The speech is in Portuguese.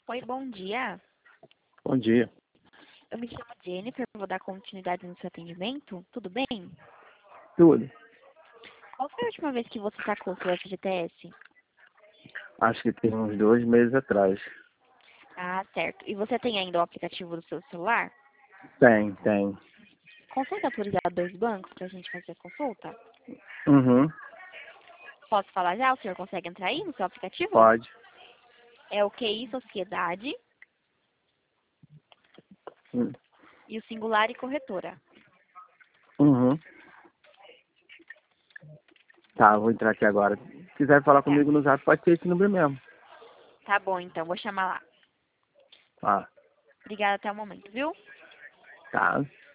Oi, bom dia. Bom dia. Eu me chamo Jennifer, vou dar continuidade no seu atendimento. Tudo bem? Tudo. Qual foi a última vez que você sacou o seu FGTS? Acho que tem uns 2 meses atrás. Ah, certo. E você tem ainda o aplicativo do seu celular? Tem. Consegue autorizar dois bancos para a gente fazer a consulta? Uhum. Posso falar já? O senhor consegue entrar aí no seu aplicativo? Pode. É o QI Sociedade Hum. e o Singular e Corretora. Uhum. Tá, vou entrar aqui agora. Se quiser falar Tá. comigo no Zap, pode ser esse número mesmo. Tá bom, então. Vou chamar lá. Ah, Obrigada até o momento, viu? tá.